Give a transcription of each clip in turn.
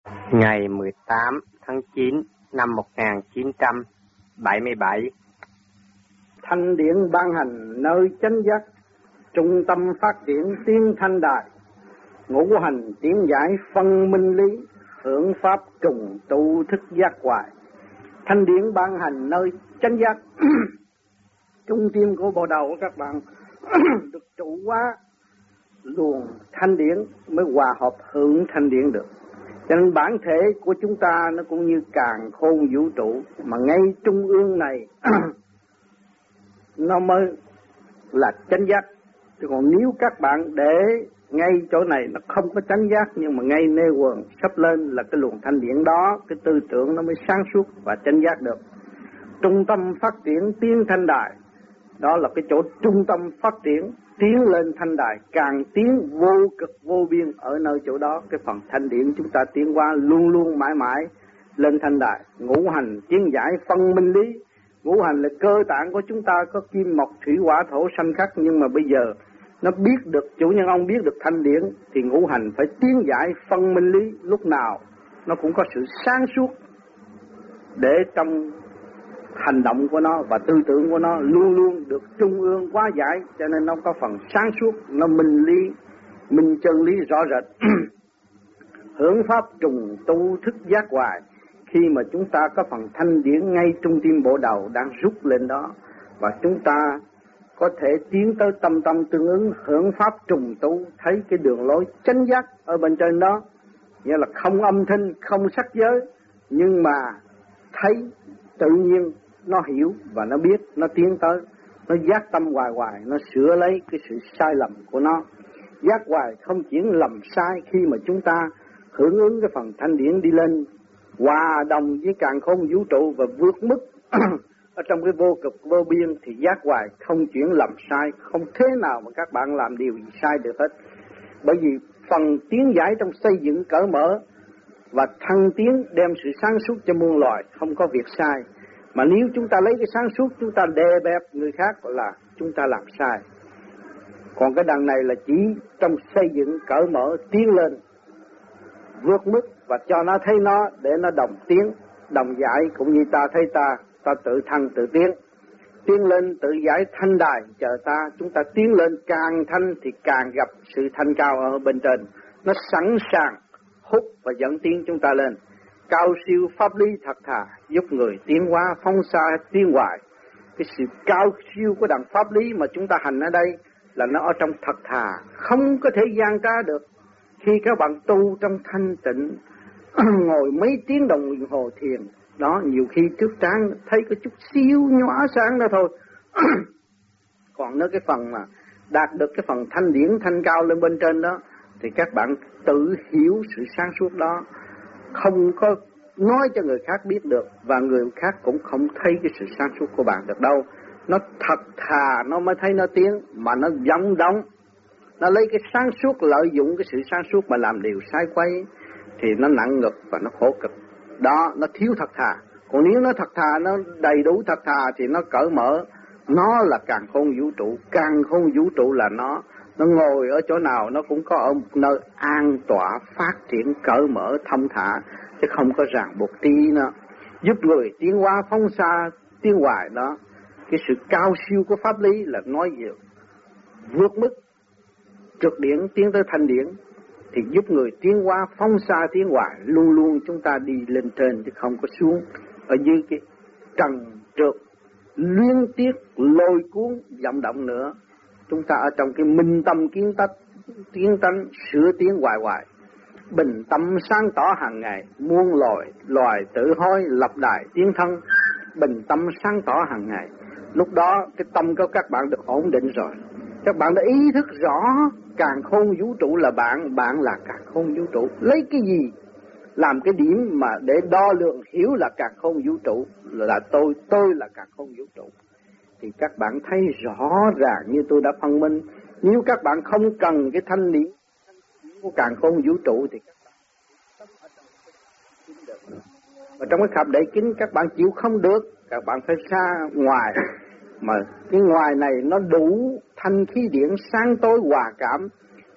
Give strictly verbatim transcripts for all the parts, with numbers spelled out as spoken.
Ngày mười tám tháng chín năm một nghìn chín trăm bảy mươi bảy, Thanh điển ban hành nơi chánh giác, trung tâm phát triển tiến thanh đài, ngũ hành tiến giải phân minh lý, hưởng pháp trùng tu thức giác hoài. Thanh điển ban hành nơi chánh giác, trung tâm của bộ đầu của các bạn được trụ hóa luồng thanh điển mới hòa hợp hưởng thanh điển được. Cho nên bản thể của chúng ta nó cũng như càn khôn vũ trụ, mà ngay trung ương này nó mới là chánh giác. Chứ còn nếu các bạn để ngay chỗ này nó không có chánh giác, nhưng mà ngay nê quần sắp lên là cái luồng thanh điển đó, cái tư tưởng nó mới sáng suốt và chánh giác được. Trung tâm phát triển tiến thanh đài, đó là cái chỗ trung tâm phát triển tiến lên thanh đài, càng tiến vô cực vô biên. Ở nơi chỗ đó cái phần thanh điển chúng ta tiến qua luôn luôn mãi mãi lên thanh đài. Ngũ hành tiến giải phân minh lý, ngũ hành là cơ tạng của chúng ta, có kim mộc thủy hỏa thổ sanh khắc, nhưng mà bây giờ nó biết được, chủ nhân ông biết được thanh điển thì ngũ hành phải tiến giải phân minh lý, lúc nào nó cũng có sự sáng suốt để trong hành động của nó và tư tưởng của nó luôn luôn được trung ương hóa giải, cho nên nó có phần sáng suốt, nó minh lý, minh chân lý rõ rệt. Hưởng pháp trùng tu thức giác hoài, khi mà chúng ta có phần thanh điển ngay trung tim bộ đầu đang rút lên đó, và chúng ta có thể tiến tới tâm tâm tương ứng, hưởng pháp trùng tu, thấy cái đường lối chánh giác ở bên trên đó, nghĩa là không âm thanh, không sắc giới, nhưng mà thấy tự nhiên nó hiểu và nó biết, nó tiến tới, nó giác tâm hoài hoài, nó sửa lấy cái sự sai lầm của nó. Giác hoài không chỉ lầm sai khi mà chúng ta hưởng ứng cái phần thanh điển đi lên, hòa đồng với càn khôn vũ trụ và vượt mức ở trong cái vô cực vô biên, thì giác hoài không chuyển lầm sai, không thế nào mà các bạn làm điều gì sai được hết. Bởi vì phần tiến giải trong xây dựng cởi mở và thăng tiến đem sự sáng suốt cho muôn loài, không có việc sai. Mà nếu chúng ta lấy cái sáng suốt chúng ta đè bẹp người khác là chúng ta làm sai. Còn cái đằng này là chỉ trong xây dựng cởi mở tiến lên, vượt mức và cho nó thấy nó để nó đồng tiến, đồng giải, cũng như ta thấy ta, ta tự thăng tự tiến. Tiến lên tự giải thanh đài chờ ta, chúng ta tiến lên càng thanh thì càng gặp sự thanh cao ở bên trên. Nó sẵn sàng hút và dẫn tiến chúng ta lên. Cao siêu pháp lý thật thà, giúp người tiến hóa phong xa tiến hoài. Cái sự cao siêu của đẳng pháp lý mà chúng ta hành ở đây là nó ở trong thật thà, không có thể gian trá được. Khi các bạn tu trong thanh tịnh, ngồi mấy tiếng đồng hồ thiền, đó nhiều khi trước trán thấy có chút siêu nhõa sáng đó thôi. Còn nếu cái phần mà đạt được cái phần thanh điển thanh cao lên bên trên đó, thì các bạn tự hiểu sự sáng suốt đó, không có nói cho người khác biết được, và người khác cũng không thấy cái sự sáng suốt của bạn được đâu. Nó thật thà nó mới thấy nó tiến, mà nó vọng động, nó lấy cái sáng suốt lợi dụng cái sự sáng suốt mà làm điều sai quấy thì nó nặng ngực và nó khổ cực. Đó, nó thiếu thật thà. Còn nếu nó thật thà, nó đầy đủ thật thà thì nó cởi mở. Nó là càn khôn vũ trụ, càn khôn vũ trụ là nó. Nó ngồi ở chỗ nào nó cũng có ở một nơi an tọa, phát triển, cởi mở, thông thả, chứ không có ràng buộc tí nữa. Giúp người tiến hóa phong xa, tiến hoài đó. Cái sự cao siêu của pháp lý là nói gì? Vượt mức, trực điển tiến tới thanh điển, thì giúp người tiến hóa phong xa tiến hoài. Luôn luôn chúng ta đi lên trên chứ không có xuống ở dưới cái trần trượt liên tiếp lôi cuốn vọng động nữa. Chúng ta ở trong cái minh tâm kiến tách, tiến tánh sửa tiến hoài hoài, bình tâm sáng tỏ hàng ngày, muôn loài loài tự hối lập đài tiến thân. Bình tâm sáng tỏ hàng ngày, lúc đó cái tâm của các bạn được ổn định rồi. Các bạn đã ý thức rõ càn khôn vũ trụ là bạn, bạn là càn khôn vũ trụ. Lấy cái gì làm cái điểm mà để đo lường hiểu là càn khôn vũ trụ, là tôi, tôi là càn khôn vũ trụ. Thì các bạn thấy rõ ràng như tôi đã phân minh. Nếu các bạn không cần cái thanh điển của càn khôn vũ trụ thì các bạn sống ở trong cái được. Và trong cái khạp đậy kín các bạn chịu không được, các bạn phải ra ngoài. Mà cái ngoài này nó đủ thanh khí điển sáng tối hòa cảm,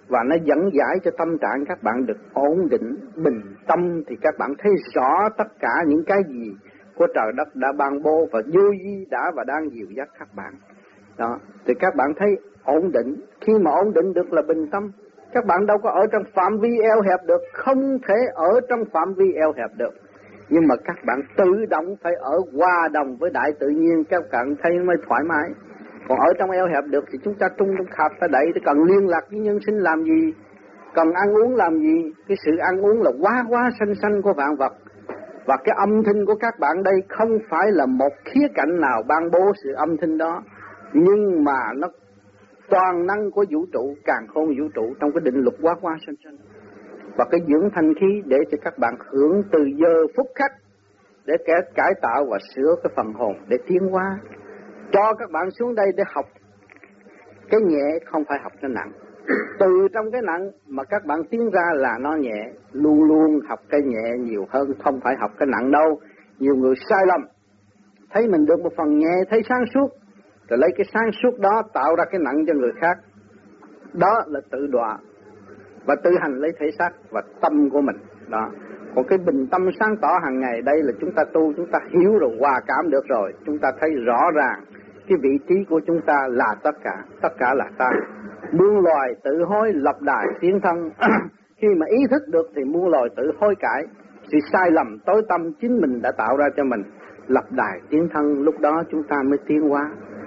và nó dẫn giải cho tâm trạng các bạn được ổn định, bình tâm, thì các bạn thấy rõ tất cả những cái gì của trời đất đã ban bố và vô vi đã và đang dìu dắt các bạn. Đó, thì các bạn thấy ổn định. Khi mà ổn định được là bình tâm. Các bạn đâu có ở trong phạm vi eo hẹp được, không thể ở trong phạm vi eo hẹp được. Nhưng mà các bạn tự động phải ở hòa đồng với đại tự nhiên, các bạn thấy mới thoải mái. Còn ở trong eo hẹp được thì chúng ta trung trong khạp ta đẩy, cần liên lạc với nhân sinh làm gì, cần ăn uống làm gì. Cái sự ăn uống là quá quá sanh sanh của vạn vật. Và cái âm thanh của các bạn đây không phải là một khía cạnh nào ban bố sự âm thanh đó, nhưng mà nó toàn năng của vũ trụ, càn khôn vũ trụ trong cái định luật quá quá sanh sanh. Và cái dưỡng thanh khí để cho các bạn hưởng từ giờ phút khắc, để kẻ cải tạo và sửa cái phần hồn để tiến hóa. Cho các bạn xuống đây để học cái nhẹ, không phải học cái nặng. Từ trong cái nặng mà các bạn tiến ra là nó nhẹ. Luôn luôn học cái nhẹ nhiều hơn, không phải học cái nặng đâu. Nhiều người sai lầm, thấy mình được một phần nhẹ, thấy sáng suốt, rồi lấy cái sáng suốt đó tạo ra cái nặng cho người khác. Đó là tự đọa và tự hành lấy thể xác và tâm của mình. Đó. Còn cái bình tâm sáng tỏ hàng ngày đây là chúng ta tu, chúng ta hiểu rồi, hòa cảm được rồi. Chúng ta thấy rõ ràng cái vị trí của chúng ta là tất cả, tất cả là ta. Muôn loài tự hối lập đài tiến thân. Khi mà ý thức được thì muôn loài tự hối cải. Sự sai lầm tối tâm chính mình đã tạo ra cho mình. Lập đài tiến thân, lúc đó chúng ta mới tiến hóa.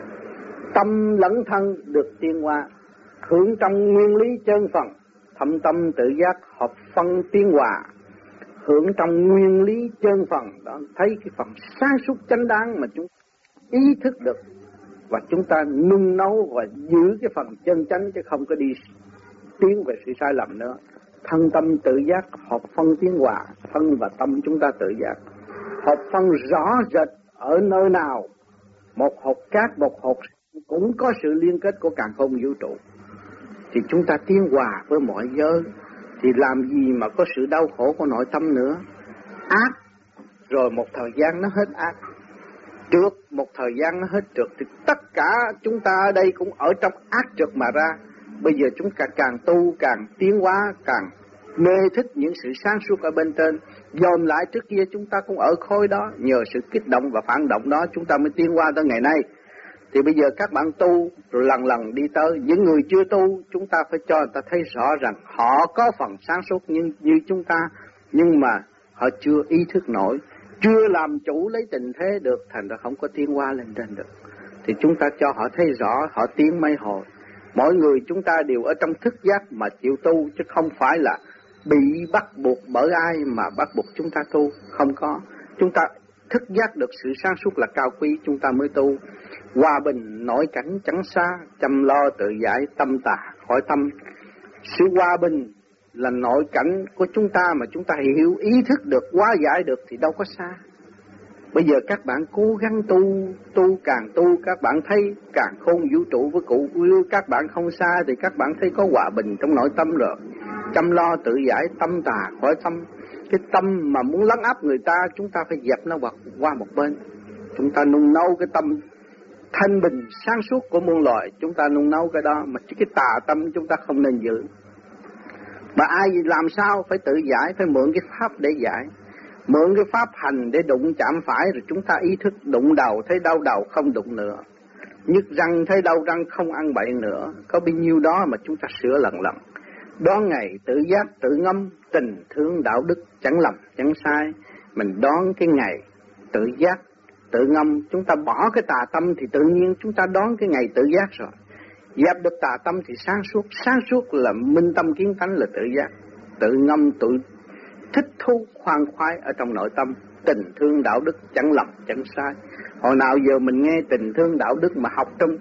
Tâm lẫn thân được tiến hóa, hưởng trong nguyên lý chân phần, thâm tâm tự giác hợp phân tiến hòa. Hưởng trong nguyên lý chân phần đó, thấy cái phần sáng suốt chánh đáng mà chúng ý thức được, và chúng ta nung nấu và giữ cái phần chân chánh, chứ không có đi tiến về sự sai lầm nữa. Thân tâm tự giác hợp phân tiến hòa, thân và tâm chúng ta tự giác hợp phân rõ rệt ở nơi nào. Một hột cát, một hột cũng có sự liên kết của càn khôn vũ trụ. Thì chúng ta tiến hòa với mọi giới, thì làm gì mà có sự đau khổ của nội tâm nữa. Ác rồi một thời gian nó hết ác, trượt một thời gian nó hết trượt, thì tất cả chúng ta ở đây cũng ở trong ác trượt mà ra. Bây giờ chúng ta càng tu càng tiến hóa, càng mê thích những sự sáng suốt ở bên trên. Dồn lại trước kia chúng ta cũng ở khối đó, nhờ sự kích động và phản động đó chúng ta mới tiến hóa tới ngày nay. Thì bây giờ các bạn tu rồi lần lần đi tới. Những người chưa tu chúng ta phải cho người ta thấy rõ rằng họ có phần sáng suốt như, như chúng ta, nhưng mà họ chưa ý thức nổi, chưa làm chủ lấy tình thế được, thành ra không có tiến hóa lên trên được. Thì chúng ta cho họ thấy rõ, họ tiến mấy hồi. Mỗi người chúng ta đều ở trong thức giác mà chịu tu, chứ không phải là bị bắt buộc bởi ai mà bắt buộc chúng ta tu. Không có. Chúng ta thức giác được sự sáng suốt là cao quý, chúng ta mới tu. Hòa bình nội cảnh chẳng xa, chăm lo tự giải tâm tà khỏi tâm. Sự hòa bình là nội cảnh của chúng ta mà chúng ta hiểu ý thức được, hóa giải được thì đâu có xa. Bây giờ các bạn cố gắng tu, tu càng tu các bạn thấy càng khôn vũ trụ với cụ yêu các bạn không xa, thì các bạn thấy có hòa bình trong nội tâm rồi. Chăm lo tự giải tâm tà khỏi tâm. Cái tâm mà muốn lấn áp người ta, chúng ta phải dẹp nó qua một bên. Chúng ta nung nấu cái tâm thanh bình sáng suốt của muôn loài, chúng ta nung nấu cái đó, mà cái tà tâm chúng ta không nên giữ. Mà ai làm sao phải tự giải, phải mượn cái pháp để giải, mượn cái pháp hành để đụng chạm phải, rồi chúng ta ý thức đụng đầu thấy đau đầu không đụng nữa, nhức răng thấy đau răng không ăn bậy nữa. Có bao nhiêu đó mà chúng ta sửa lần lần. Đón ngày tự giác tự ngâm, tình thương đạo đức chẳng lầm chẳng sai. Mình đón cái ngày tự giác tự ngâm, chúng ta bỏ cái tà tâm thì tự nhiên chúng ta đón cái ngày tự giác rồi. Dẹp được tà tâm thì sáng suốt, sáng suốt là minh tâm kiến tánh là tự giác. Tự ngâm tự thích thú khoan khoái ở trong nội tâm, tình thương đạo đức chẳng lầm chẳng sai. Hồi nào giờ mình nghe tình thương đạo đức mà học trong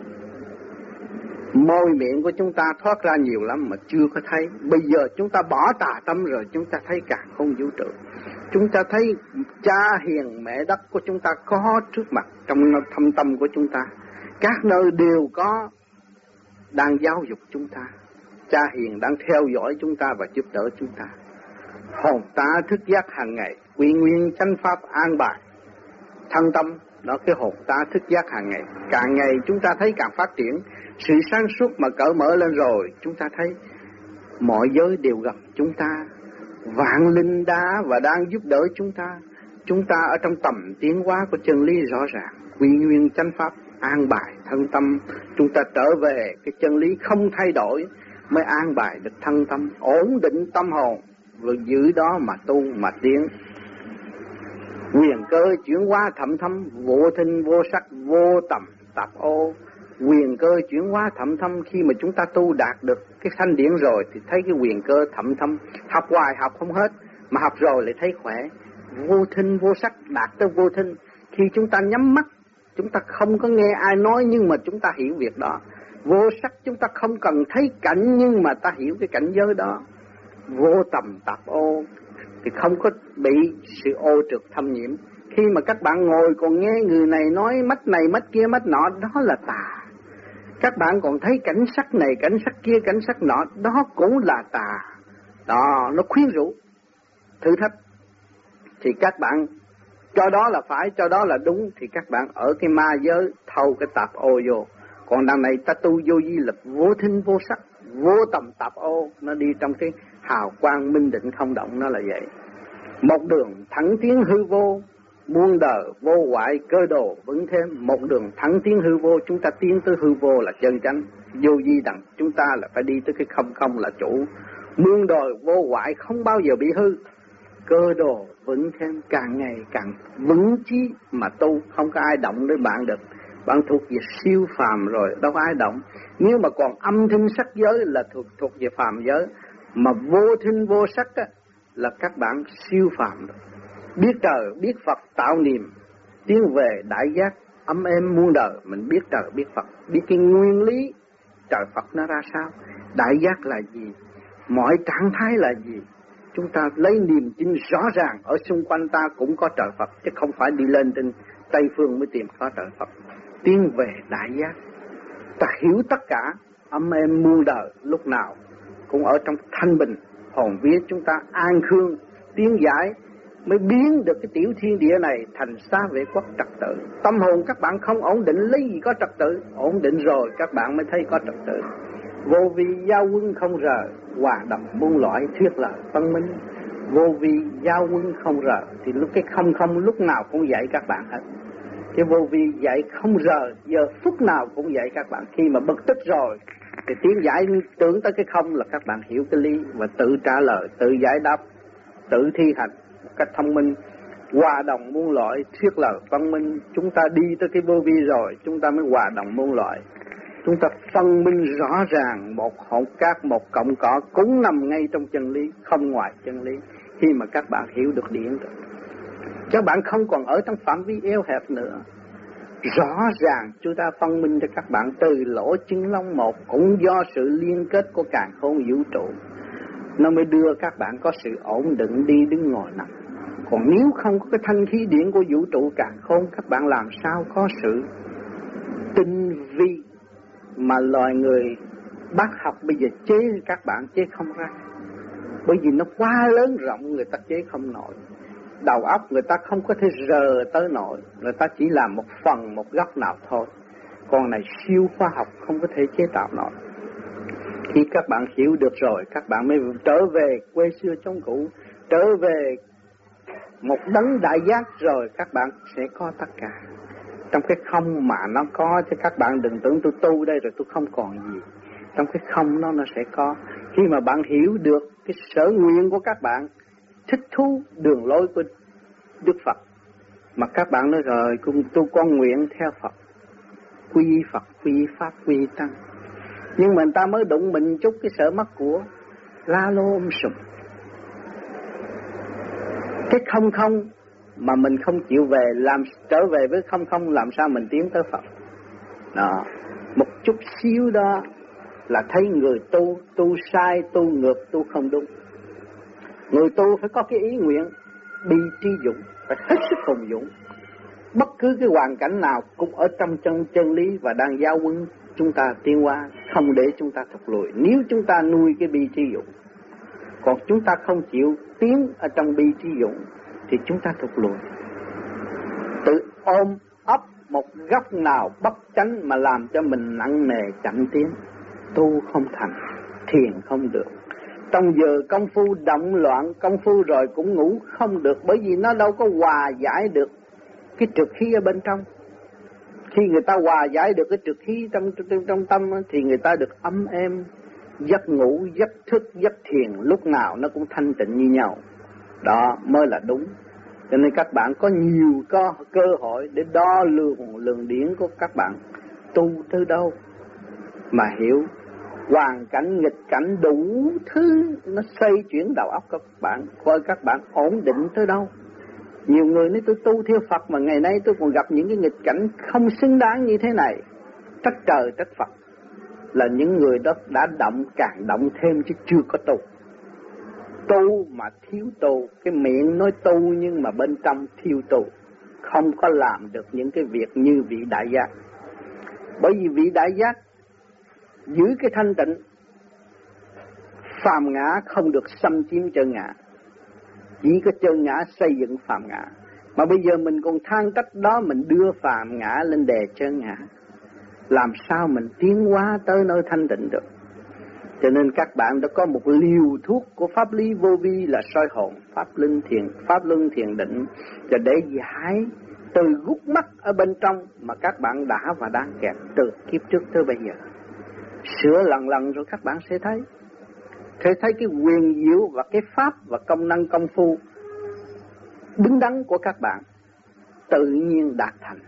môi miệng của chúng ta thoát ra nhiều lắm mà chưa có thấy. Bây giờ chúng ta bỏ tà tâm rồi, chúng ta thấy càn khôn vũ trụ. Chúng ta thấy cha hiền mẹ đất của chúng ta có trước mặt trong thâm tâm của chúng ta. Các nơi đều có đang giáo dục chúng ta. Cha hiền đang theo dõi chúng ta và giúp đỡ chúng ta. Hồn ta thức giác hàng ngày, quy nguyên chánh pháp an bài. Thân tâm, đó cái hồn ta thức giác hàng ngày. Càng ngày chúng ta thấy càng phát triển. Sự sáng suốt mà cởi mở lên rồi, chúng ta thấy mọi giới đều gặp chúng ta, vạn linh đã và đang giúp đỡ chúng ta. Chúng ta ở trong tầm tiến hóa của chân lý rõ ràng, quy nguyên chánh pháp an bài thân tâm, chúng ta trở về cái chân lý không thay đổi mới an bài được thân tâm, ổn định tâm hồn, rồi giữ đó mà tu mà tiến. Quyền cơ chuyển hóa thậm thâm, vô thinh vô sắc vô tầm tạp ô. Quyền cơ chuyển hóa thậm thâm, khi mà chúng ta tu đạt được cái thanh điển rồi thì thấy cái quyền cơ thậm thâm, học hoài học không hết, mà học rồi lại thấy khỏe. Vô thinh vô sắc đạt tới vô thinh, khi chúng ta nhắm mắt, chúng ta không có nghe ai nói nhưng mà chúng ta hiểu việc đó. Vô sắc chúng ta không cần thấy cảnh nhưng mà ta hiểu cái cảnh giới đó. Vô tầm tạp ô thì không có bị sự ô trượt thâm nhiễm. Khi mà các bạn ngồi còn nghe người này nói mắt này mắt kia mắt nọ, đó là tà. Các bạn còn thấy cảnh sắc này cảnh sắc kia cảnh sắc nọ, đó cũng là tà. Đó, nó khuyến rũ, thử thách. Thì các bạn cho đó là phải, cho đó là đúng, thì các bạn ở cái ma giới thâu cái tạp ô vô. Còn đằng này ta tu vô di lực, vô thinh vô sắc, vô tầm tạp ô, nó đi trong cái hào quang minh định không động, nó là vậy. Một đường thẳng tiến hư vô, muôn đời vô hoại cơ đồ vững thêm. Một đường thẳng tiến hư vô, chúng ta tiến tới hư vô là chân chánh. Vô di đẳng, chúng ta là phải đi tới cái không không là chủ. Muôn đời vô hoại không bao giờ bị hư. Cơ đồ vững thêm, càng ngày càng vững chí mà tu, không có ai động đến bạn được. Bạn thuộc về siêu phàm rồi, đâu có ai động. Nếu mà còn âm thanh sắc giới là thuộc thuộc về phàm giới, mà vô thinh vô sắc á, là các bạn siêu phàm rồi. Biết trời, biết Phật tạo niềm, tiến về đại giác, ấm êm muôn đời. Mình biết trời, biết Phật, biết cái nguyên lý trời Phật nó ra sao, đại giác là gì, mọi trạng thái là gì. Chúng ta lấy niềm tin rõ ràng, ở xung quanh ta cũng có trời Phật, chứ không phải đi lên trên Tây Phương mới tìm có trời Phật. Tiến về đại giác, ta hiểu tất cả, ấm êm muôn đời, lúc nào cũng ở trong thanh bình, hồn vía chúng ta an khương, tiến giải, mới biến được cái tiểu thiên địa này thành xá vệ quốc trật tự. Tâm hồn các bạn không ổn định, lấy gì có trật tự, ổn định rồi các bạn mới thấy có trật tự. Vô vi giao quân không rời, hòa đồng muôn loại thuyết lời phân minh. Vô vi giao quân không rời, thì lúc cái không không lúc nào cũng dạy các bạn hết. Cái vô vi dạy không rời, giờ phút nào cũng dạy các bạn. Khi mà bực tức rồi thì tiến giải tưởng tới cái không là các bạn hiểu cái lý và tự trả lời, tự giải đáp, tự thi hành một cách thông minh. Hòa đồng muôn loại thuyết lời phân minh. Chúng ta đi tới cái vô vi rồi, chúng ta mới hòa đồng muôn loại. Chúng ta phân minh rõ ràng, một hột cát, một cọng cỏ cũng nằm ngay trong chân lý, không ngoài chân lý. Khi mà các bạn hiểu được điển rồi, các bạn không còn ở trong phạm vi eo hẹp nữa. Rõ ràng chúng ta phân minh cho các bạn từ lỗ chân lông một, cũng do sự liên kết của càn khôn vũ trụ, nó mới đưa các bạn có sự ổn định đi đứng ngồi nằm. Còn nếu không có cái thanh khí điển của vũ trụ càn khôn, các bạn làm sao có sự tinh vi mà loài người bác học bây giờ chế các bạn chế không ra. Bởi vì nó quá lớn rộng, người ta chế không nổi. Đầu óc người ta không có thể rờ tới nổi, người ta chỉ làm một phần, một góc nào thôi. Còn này siêu khoa học không có thể chế tạo nổi. Khi các bạn hiểu được rồi, các bạn mới trở về quê xưa trong cũ, trở về một đấng đại giác rồi, các bạn sẽ có tất cả. Trong cái không mà nó có, chứ các bạn đừng tưởng tôi tu đây rồi tôi không còn gì. Trong cái không nó nó sẽ có. Khi mà bạn hiểu được cái sở nguyện của các bạn, thích thú đường lối của Đức Phật, mà các bạn nói rồi cùng tu con nguyện theo Phật, quy Phật, quy Pháp, quy Tăng. Nhưng mà người ta mới đụng mình chút cái sợ mắc của la lô ôm sùm. Cái không không mà mình không chịu về, làm trở về với không không, làm sao mình tiến tới Phật. Đó, một chút xíu đó là thấy người tu, tu sai, tu ngược, tu không đúng. Người tu phải có cái ý nguyện bi trí dũng, phải hết sức hùng dũng. Bất cứ cái hoàn cảnh nào cũng ở trong chân chân lý và đang giao quân chúng ta tiến hóa, không để chúng ta thụt lùi. Nếu chúng ta nuôi cái bi trí dũng, còn chúng ta không chịu tiến ở trong bi trí dũng thì chúng ta thụt lùi. Tự ôm ấp một góc nào bất chánh mà làm cho mình nặng nề chậm tiến, tu không thành, thiền không được. Trong giờ công phu động loạn, công phu rồi cũng ngủ không được, bởi vì nó đâu có hòa giải được cái trượt khí ở bên trong. Khi người ta hòa giải được cái trượt khí trong, trong, trong tâm thì người ta được ấm êm, giấc ngủ, giấc thức, giấc thiền lúc nào nó cũng thanh tịnh như nhau. Đó mới là đúng. Cho nên các bạn có nhiều có cơ hội để đo lường lường điển của các bạn tu tới đâu mà hiểu. Hoàn cảnh, nghịch cảnh, đủ thứ nó xoay chuyển đầu óc các bạn, coi các bạn ổn định tới đâu. Nhiều người nói tôi tu theo Phật mà ngày nay tôi còn gặp những cái nghịch cảnh không xứng đáng như thế này. Trách trời trách Phật, là những người đó đã động càng động thêm chứ chưa có tu. Tu mà thiếu tu, cái miệng nói tu nhưng mà bên trong thiếu tu, không có làm được những cái việc như vị đại giác. Bởi vì vị đại giác giữ cái thanh tịnh, phàm ngã không được xâm chiếm chân ngã, chỉ có chân ngã xây dựng phàm ngã. Mà bây giờ mình còn than trách đó, mình đưa phàm ngã lên đè chân ngã, làm sao mình tiến hóa tới nơi thanh tịnh được. Cho nên các bạn đã có một liều thuốc của pháp lý vô vi là soi hồn, pháp luân thiền, pháp luân thiền định, và để giải từ gút mắt ở bên trong mà các bạn đã và đang kẹt từ kiếp trước tới bây giờ. Sửa lần lần rồi các bạn sẽ thấy, sẽ thấy cái quyền diệu và cái pháp và công năng công phu đứng đắn của các bạn tự nhiên đạt thành.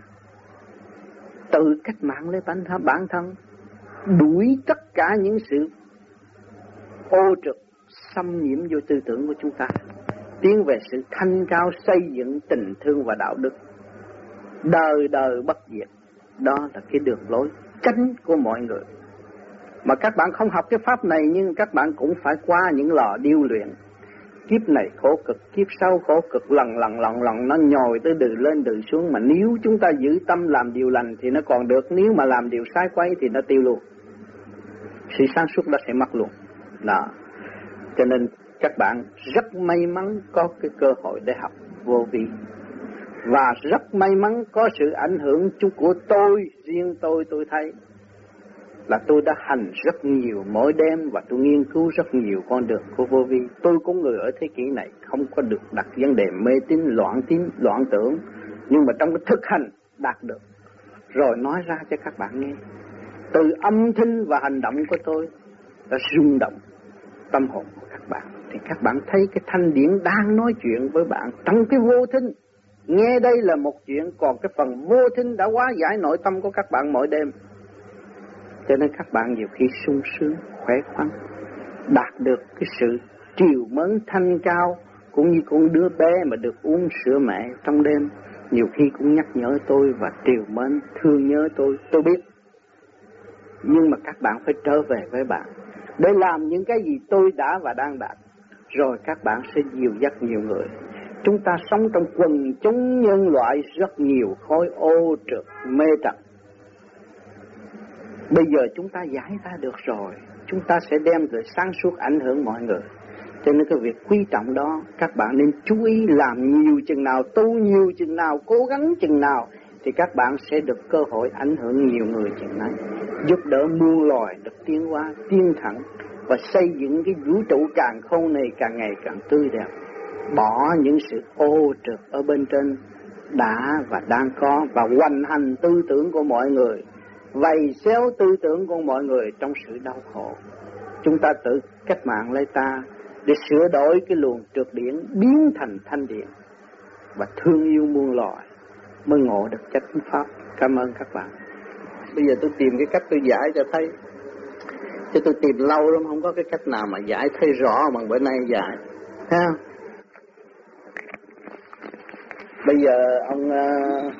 Tự cách mạng lấy bản thân, bản thân đuổi tất cả những sự ô trực xâm nhiễm vô tư tưởng của chúng ta, tiến về sự thanh cao, xây dựng tình thương và đạo đức, đời đời bất diệt. Đó là cái đường lối chánh của mọi người. Mà các bạn không học cái pháp này, nhưng các bạn cũng phải qua những lò điêu luyện. Kiếp này khổ cực, kiếp sau khổ cực, lần lần lần lần nó nhồi tới từ lên từ xuống. Mà nếu chúng ta giữ tâm làm điều lành thì nó còn được, nếu mà làm điều sai quấy thì nó tiêu luôn. Sự sáng suốt đó sẽ mất luôn. Đó. Cho nên các bạn rất may mắn có cái cơ hội để học vô vi, và rất may mắn có sự ảnh hưởng chung của tôi, riêng tôi tôi thấy là tôi đã hành rất nhiều mỗi đêm và tôi nghiên cứu rất nhiều con đường của vô vi. Tôi cũng người ở thế kỷ này không có được đặt vấn đề mê tín, loạn tín, loạn tưởng, nhưng mà trong cái thực hành đạt được, rồi nói ra cho các bạn nghe. Từ âm thanh và hành động của tôi đã rung động tâm hồn của các bạn, thì các bạn thấy cái thanh điển đang nói chuyện với bạn trong cái vô thính. Nghe đây là một chuyện, còn cái phần vô thính đã hóa giải nội tâm của các bạn mỗi đêm. Cho nên các bạn nhiều khi sung sướng, khỏe khoắn, đạt được cái sự triều mến thanh cao, cũng như con đứa bé mà được uống sữa mẹ trong đêm, nhiều khi cũng nhắc nhở tôi và triều mến, thương nhớ tôi, tôi biết. Nhưng mà các bạn phải trở về với bạn, để làm những cái gì tôi đã và đang đạt, rồi các bạn sẽ dìu dắt nhiều người. Chúng ta sống trong quần chúng nhân loại rất nhiều khối ô trượt, mê trật. Bây giờ chúng ta giải ra được rồi, chúng ta sẽ đem về sáng suốt ảnh hưởng mọi người. Cho nên cái việc quý trọng đó, các bạn nên chú ý làm nhiều chừng nào, tu nhiều chừng nào, cố gắng chừng nào, thì các bạn sẽ được cơ hội ảnh hưởng nhiều người chừng này, giúp đỡ muôn loài được tiến hóa, tiến thẳng và xây dựng cái vũ trụ càng khôn này càng ngày càng tươi đẹp. Bỏ những sự ô trượt ở bên trên đã và đang có, và hoành hành tư tưởng của mọi người, vầy xéo tư tưởng của mọi người trong sự đau khổ. Chúng ta tự cách mạng lấy ta để sửa đổi cái luồng trượt điển, biến thành thanh điển và thương yêu muôn loài, mới ngộ được chánh pháp. Cảm ơn các bạn. Bây giờ tôi tìm cái cách tôi giải cho thấy, chứ tôi tìm lâu lắm không có cái cách nào mà giải thấy rõ bằng bữa nay giải. Thấy không? Bây giờ ông uh,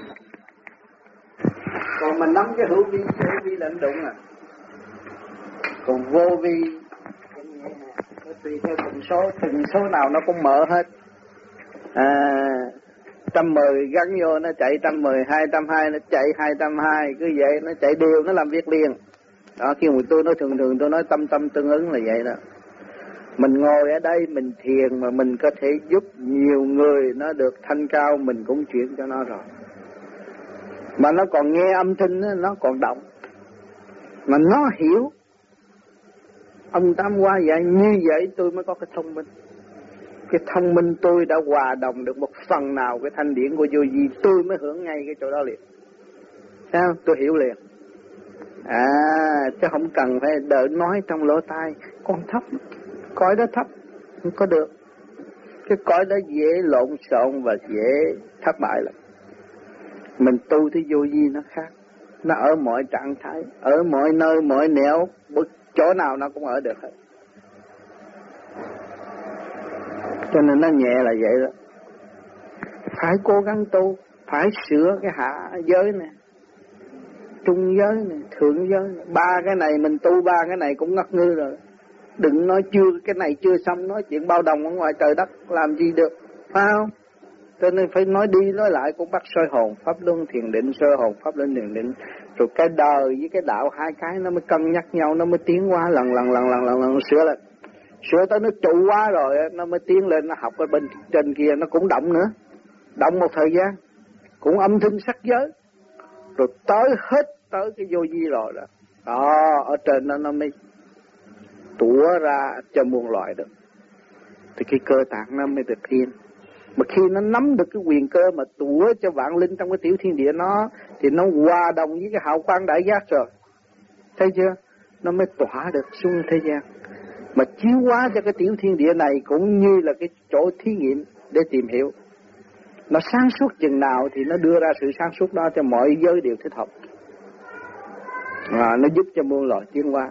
còn mình nắm cái hữu vi, hữu vi là anh đụng à. Còn vô vi nó tùy theo từng số, từng số nào nó cũng mở hết. À, trăm mười gắn vô nó chạy trăm mười, hai trăm hai nó chạy hai trăm hai, cứ vậy nó chạy đều, nó làm việc liền. Đó, khi mà tôi nói thường thường tôi nói tâm tâm tương ứng là vậy đó. Mình ngồi ở đây mình thiền mà mình có thể giúp nhiều người nó được thanh cao, mình cũng chuyển cho nó rồi. Mà nó còn nghe âm thanh, nó còn động, mà nó hiểu Ông Tám hóa giải, như vậy tôi mới có cái thông minh. Cái thông minh tôi đã hòa đồng được một phần nào cái thanh điển của vô vi, tôi mới hưởng ngay cái chỗ đó liền. Sao? Tôi hiểu liền. À, chứ không cần phải đợi nói trong lỗ tai. Con thấp, cõi đó thấp, không có được. Cái cõi đó dễ lộn xộn và dễ thất bại lắm. Mình tu thì vô vi nó khác. Nó ở mọi trạng thái, ở mọi nơi, mọi nẻo, chỗ nào nó cũng ở được hết. Cho nên nó nhẹ là vậy đó. Phải cố gắng tu, phải sửa cái hạ giới này, trung giới này, thượng giới này. Ba cái này mình tu ba cái này cũng ngất ngư rồi. Đừng nói chưa, cái này chưa xong, nói chuyện bao đồng ở ngoài trời đất làm gì được, phải không? Cho nên phải nói đi nói lại cũng bắt soi hồn pháp luân thiền định, soi hồn pháp luân thiền định. Rồi cái đời với cái đạo hai cái nó mới cân nhắc nhau, nó mới tiến qua lần lần lần lần lần lần sửa lên. Sửa tới nó trụ quá rồi nó mới tiến lên, nó học ở bên trên kia nó cũng động nữa. Động một thời gian cũng âm thanh sắc giới. Rồi tới hết tới cái vô vi rồi đó. Đó, ở trên nó nó mới tủa ra cho muôn loài được. Thì cái cơ tạng nó mới được yên. Mà khi nó nắm được cái quyền cơ mà tủa cho vạn linh trong cái tiểu thiên địa nó, thì nó hòa đồng với cái hào quang đại giác rồi. Thấy chưa? Nó mới tỏa được xuống thế gian. Mà chiếu hóa cho cái tiểu thiên địa này cũng như là cái chỗ thí nghiệm để tìm hiểu. Nó sáng suốt chừng nào thì nó đưa ra sự sáng suốt đó cho mọi giới đều thích hợp. À, nó giúp cho muôn loài tiến hóa.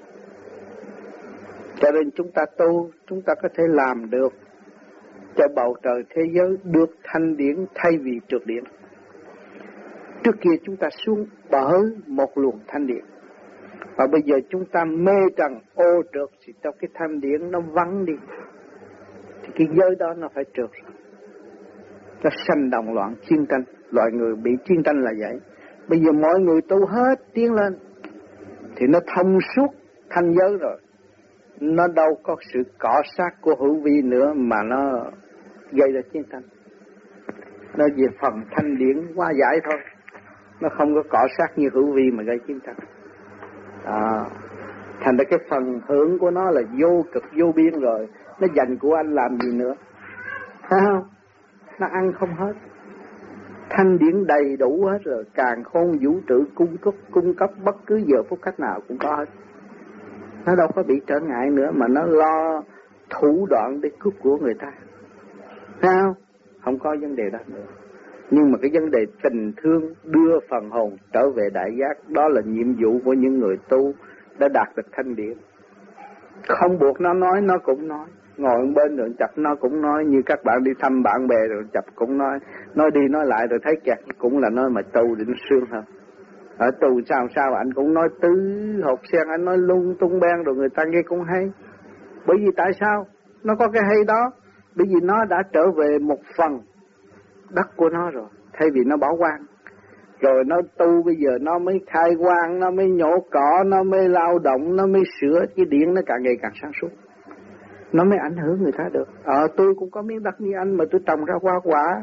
Cho nên chúng ta tu, chúng ta có thể làm được cho bầu trời thế giới được thanh điển thay vì trượt điển. Trước kia chúng ta xuống bởi một luồng thanh điển, và bây giờ chúng ta mê trần ô trượt thì trong cái thanh điển nó vắng đi, thì cái giới đó nó phải trượt. Nó sanh động loạn chiến tranh, loài người bị chiến tranh là vậy. Bây giờ mọi người tu hết tiến lên thì nó thông suốt thanh giới rồi. Nó đâu có sự cọ sát của hữu vi nữa mà nó gây ra chiến tranh. Nó về phần thanh điển hóa giải thôi. Nó không có cọ sát như hữu vi mà gây chiến tranh. À, thành ra cái phần hưởng của nó là vô cực vô biên rồi. Nó dành của anh làm gì nữa? Thấy không? Nó ăn không hết. Thanh điển đầy đủ hết rồi. Càn khôn vũ trụ cung cấp, cung cấp bất cứ giờ phút cách nào cũng có hết. Nó đâu có bị trở ngại nữa mà nó lo thủ đoạn để cướp của người ta. Thấy không? Không có vấn đề đó nữa. Nhưng mà cái vấn đề tình thương đưa phần hồn trở về đại giác, đó là nhiệm vụ của những người tu đã đạt được thanh điển. Không buộc nó nói, nó cũng nói. Ngồi bên rồi chập nó cũng nói. Như các bạn đi thăm bạn bè rồi chập cũng nói. Nói đi nói lại rồi thấy kẹt cũng là nói mà tu định sương hơn. Ở tù sao sao anh cũng nói tứ hột sen, anh nói lung tung beng rồi người ta nghe cũng hay. Bởi vì tại sao? Nó có cái hay đó. Bởi vì nó đã trở về một phần đất của nó rồi, thay vì nó bỏ hoang. Rồi nó tu bây giờ nó mới khai quang, nó mới nhổ cỏ, nó mới lao động, nó mới sửa. Cái điện nó càng ngày càng sáng suốt. Nó mới ảnh hưởng người ta được. Ờ tôi cũng có miếng đất như anh mà tôi trồng ra hoa quả.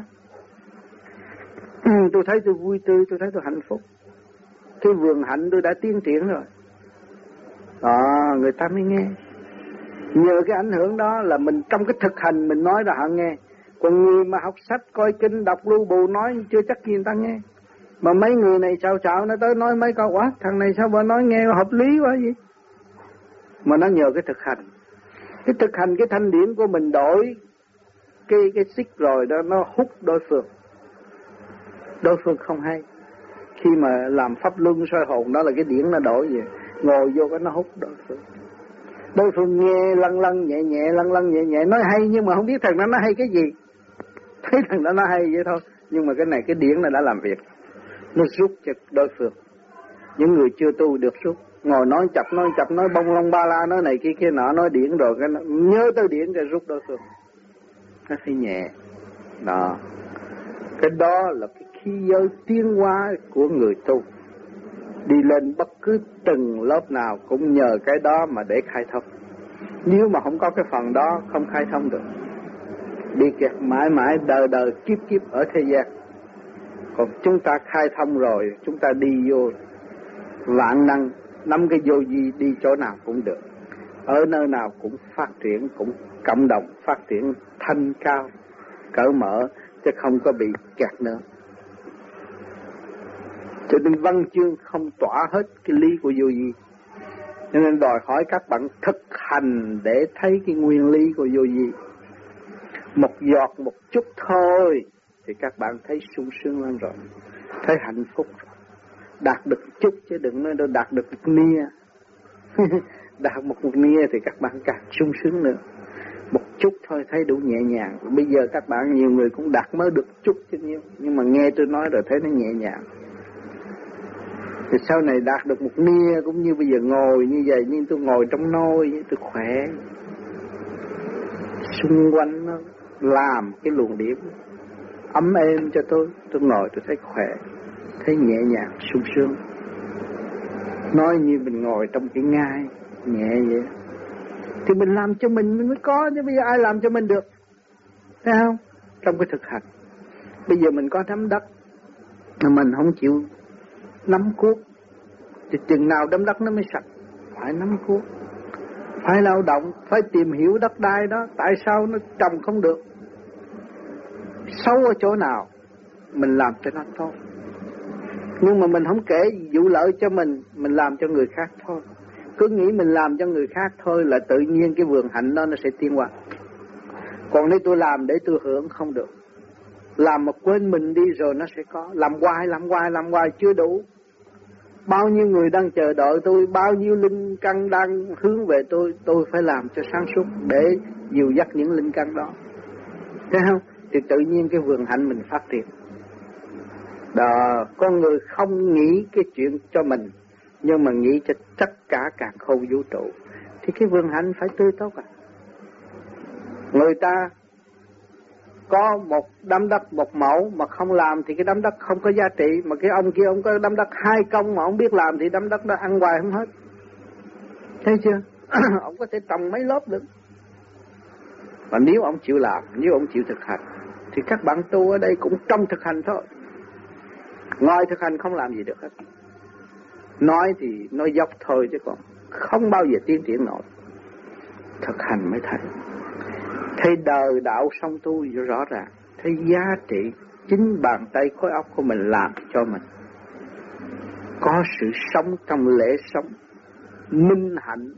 Tôi thấy tôi vui tươi, tôi thấy tôi hạnh phúc. Cái vườn hạnh tôi đã tiến triển rồi. Đó, người ta mới nghe. Nhờ cái ảnh hưởng đó là mình trong cái thực hành mình nói ra họ nghe. Còn người mà học sách, coi kinh, đọc lưu bù nói chưa chắc gì người ta nghe. Mà mấy người này sao sao nó tới nói mấy câu quá, thằng này sao mà nói nghe hợp lý quá gì. Mà nó nhờ cái thực hành. Cái thực hành cái thanh điển của mình đổi cái cái xích rồi đó, nó hút đối phương. Đối phương không hay. Khi mà làm pháp luân soi hồn đó là cái điển nó đổi vậy. Ngồi vô cái nó hút đối phương. Đối phương nghe lăn lăn nhẹ nhẹ, lăn lăn nhẹ nhẹ, nói hay nhưng mà không biết thằng đó nó hay cái gì. Thấy thằng đó nó hay vậy thôi. Nhưng mà cái này cái điển nó đã làm việc. Nó rút cho đối phương. Những người chưa tu được rút. Ngồi nói chập nói chập nói bông lông ba la nói này kia kia nọ nói điển rồi cái nó, nhớ tới điển rồi rút đối phương. Nó phải nhẹ. Đó. Cái đó là cái khí giới tiến hóa của người tu. Đi lên bất cứ từng lớp nào cũng nhờ cái đó mà để khai thông. Nếu mà không có cái phần đó không khai thông được. Đi kẹt mãi mãi đời đời kiếp kiếp ở thế gian. Còn chúng ta khai thông rồi, chúng ta đi vô vạn năng, năm cái vô vi đi chỗ nào cũng được. ở nơi nào cũng phát triển, cũng cộng đồng phát triển thanh cao, cởi mở, chứ không có bị kẹt nữa. Cho nên văn chương không tỏa hết cái lý của vô vi. Cho nên đòi hỏi các bạn thực hành để thấy cái nguyên lý của vô vi. Một giọt một chút thôi thì các bạn thấy sung sướng lắm rồi, thấy hạnh phúc rồi. Đạt được chút chứ đừng nói đâu đạt được một nia. Đạt một một nia thì các bạn càng sung sướng nữa. Một chút thôi thấy đủ nhẹ nhàng. Bây giờ các bạn nhiều người cũng đạt mới được chút chứ nhiêu, nhưng mà nghe tôi nói rồi thấy nó nhẹ nhàng. Thì sau này đạt được một nia cũng như bây giờ ngồi như vậy, nhưng tôi ngồi trong nôi tôi khỏe. Xung quanh nó làm cái luồng điểm ấm êm cho tôi, tôi ngồi tôi thấy khỏe, thấy nhẹ nhàng, sung sướng. Nói như mình ngồi trong cái ngai nhẹ vậy. Thì mình làm cho mình mình mới có, chứ bây giờ ai làm cho mình được, thấy không? Trong cái thực hành, bây giờ mình có nắm đất mà mình không chịu nắm cuốc, thì chừng nào đấm đất nó mới sạch. Phải nắm cuốc, phải lao động, phải tìm hiểu đất đai đó, tại sao nó trồng không được, xấu ở chỗ nào, mình làm cho nó tốt. Nhưng mà mình không kể vụ lợi cho mình, mình làm cho người khác thôi. Cứ nghĩ mình làm cho người khác thôi là tự nhiên cái vườn hạnh đó nó sẽ tiến hóa. Còn nếu tôi làm để tôi hưởng không được. Làm mà quên mình đi rồi nó sẽ có. Làm hoài, làm hoài, làm hoài chưa đủ. Bao nhiêu người đang chờ đợi tôi, bao nhiêu linh căn đang hướng về tôi, tôi phải làm cho sáng suốt để dìu dắt những linh căn đó. Thấy không? Thì tự nhiên cái vườn hạnh mình phát triển. Đó, con người không nghĩ cái chuyện cho mình, nhưng mà nghĩ cho tất cả càn khôn vũ trụ, thì cái vườn hạnh phải tươi tốt à. Người ta có một đám đất một mẫu mà không làm thì cái đám đất không có giá trị, mà cái ông kia ông có đám đất hai công mà ông biết làm thì đám đất đó ăn hoài không hết. Thấy chưa? Ông có thể trồng mấy lớp được. Và nếu ông chịu làm, nếu ông chịu thực hành, thì các bạn tu ở đây cũng trong thực hành thôi. Ngoài thực hành không làm gì được hết. Nói thì nói dốc thôi chứ còn không bao giờ tiến triển nổi. Thực hành mới thấy. Thấy đời đạo song tu rõ ràng. Thấy giá trị chính bàn tay khối óc của mình làm cho mình. Có sự sống trong lễ sống, minh hạnh,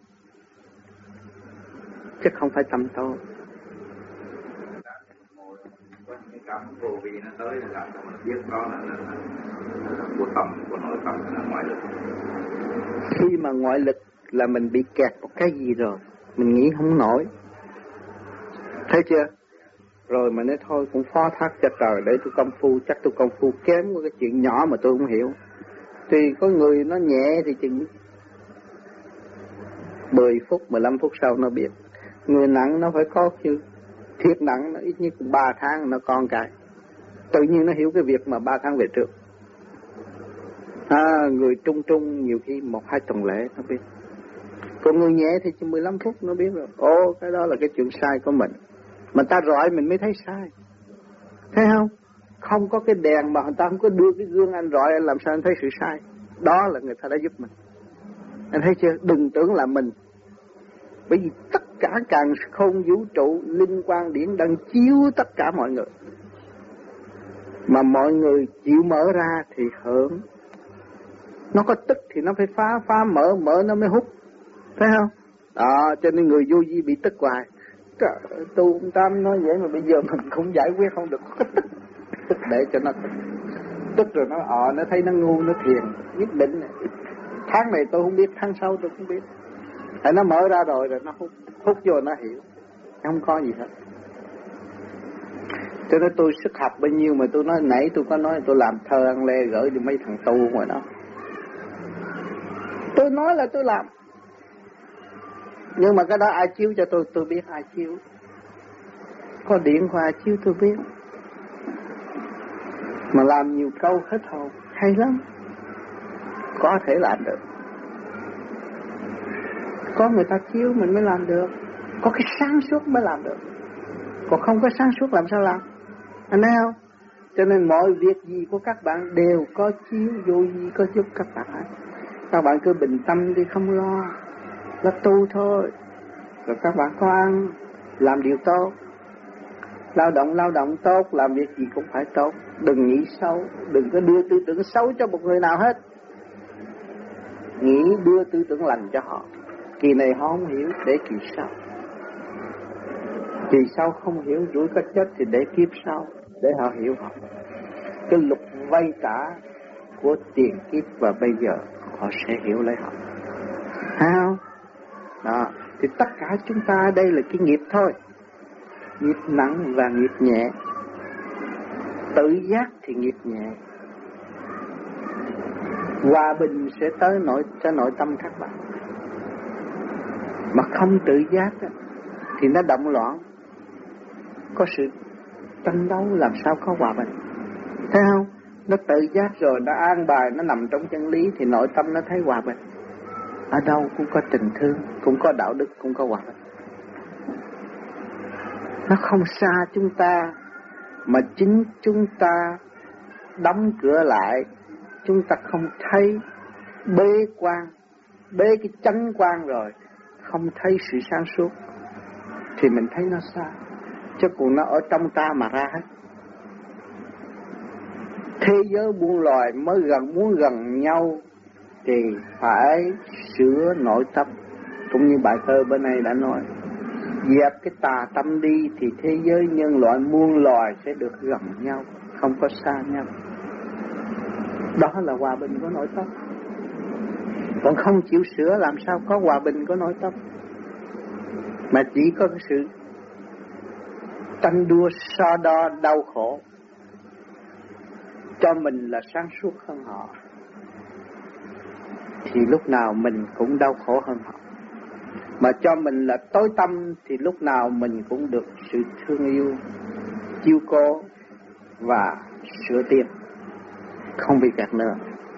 chứ không phải tâm tối. Cái cảm vô vi nó tới là làm cho mình biết đó là, là, là, là của tâm, của nội tâm, là ngoại lực. Khi mà ngoại lực là mình bị kẹt một cái gì rồi, mình nghĩ không nổi. Thấy chưa? Rồi mà nói thôi cũng phó thác cho trời để tôi công phu, chắc tôi công phu kém của cái chuyện nhỏ mà tôi không hiểu. Thì có người nó nhẹ thì chừng mười phút, mười lăm phút sau nó biết. Người nặng nó phải có chứ. Thiệt nặng nó ít nhất ba tháng nó con cái. Tự nhiên nó hiểu cái việc mà ba tháng về trước. À, người trung trung nhiều khi một hai tuần lễ nó biết. Còn người nhẹ thì chỉ mười lăm phút nó biết rồi. Ồ, cái đó là cái chuyện sai của mình. Mà ta rọi mình mới thấy sai. Thấy không? Không có cái đèn mà người ta không có đưa cái gương anh rọi, anh làm sao anh thấy sự sai. Đó là người ta đã giúp mình. Anh thấy chưa? Đừng tưởng là mình. Bởi vì tất cả càn khôn vũ trụ, linh quang điển đang chiếu tất cả mọi người. Mà mọi người chịu mở ra thì hưởng. Nó có tức thì nó phải phá, phá mở, mở nó mới hút. Thấy không? Đó, cho nên người vô vi bị tức hoài. Trời, tu ông Tam nói vậy mà bây giờ mình cũng giải quyết không được. Có tức, tức để cho nó tức. Tức rồi nó ọ, nó thấy nó ngu, nó thiền. Nhất định này. Tháng này tôi không biết, tháng sau tôi không biết. Tại nó mở ra rồi rồi nó hút, hút vô nó hiểu. Không có gì hết. Cho nên tôi sức học bao nhiêu mà tôi nói nãy tôi có nói tôi làm thơ ăn lê gửi đi mấy thằng tu ngoài đó. Tôi nói là tôi làm. Nhưng mà cái đó ai chiếu cho tôi, tôi biết ai chiếu. Có điện qua ai chiếu tôi biết. Mà làm nhiều câu hết hồn, hay lắm. Có thể làm được. Có người ta chiếu mình mới làm được. Có cái sáng suốt mới làm được. Còn không có sáng suốt làm sao làm? Anh thấy không? Cho nên mọi việc gì của các bạn đều có chiếu, vô vi có giúp các bạn. Các bạn cứ bình tâm đi, không lo. Là tu thôi. rồi các bạn có ăn, làm điều tốt, lao động lao động tốt, làm việc gì cũng phải tốt, đừng nghĩ xấu, đừng có đưa tư tưởng xấu cho một người nào hết, nghĩ đưa tư tưởng lành cho họ. Kỳ này họ không hiểu, để kỳ sau, kỳ sau không hiểu rủi có chết thì để kiếp sau, để họ hiểu họ. Cái luật vay trả của tiền kiếp và bây giờ họ sẽ hiểu lấy họ, thấy không? Đó, thì tất cả chúng ta đây là cái nghiệp thôi, nghiệp nặng và nghiệp nhẹ. Tự giác thì nghiệp nhẹ, hòa bình sẽ tới nội cho nội tâm các bạn. Mà không tự giác thì nó động loạn, có sự tranh đấu, làm sao có hòa bình, thấy không? Nó tự giác rồi, nó an bài, nó nằm trong chân lý thì nội tâm nó thấy hòa bình. Ở đâu cũng có tình thương, cũng có đạo đức, cũng có hòa bình. Nó không xa chúng ta, mà chính chúng ta đóng cửa lại, chúng ta không thấy bế quan, bế cái chánh quan rồi, không thấy sự sáng suốt, thì mình thấy nó xa, chứ còn nó ở trong ta mà ra hết. Thế giới buôn loài mới gần, muốn gần nhau thì phải sửa nội tâm. Cũng như bài thơ bên này đã nói, dẹp cái tà tâm đi thì thế giới nhân loại muôn loài sẽ được gần nhau, không có xa nhau. Đó là hòa bình của nội tâm. Còn không chịu sửa làm sao có hòa bình của nội tâm, mà chỉ có cái sự tranh đua so đo đau khổ, cho mình là sáng suốt hơn họ, thì lúc nào mình cũng đau khổ hơn họ. Mà cho mình là tối tâm thì lúc nào mình cũng được sự thương yêu, chiếu cố và sửa tiến, không bị gạt nữa.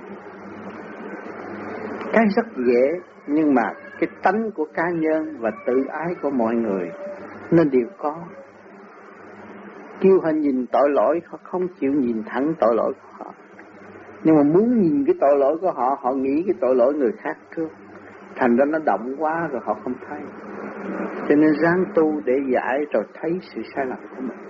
Cái rất dễ, nhưng mà cái tánh của cá nhân và tự ái của mọi người nó đều có. Kêu họ nhìn tội lỗi, họ không chịu nhìn thẳng tội lỗi của họ. Nhưng mà muốn nhìn cái tội lỗi của họ, họ nghĩ cái tội lỗi người khác trước. Thành ra nó động quá rồi họ không thấy. Cho nên ráng tu để giải rồi thấy sự sai lầm của mình.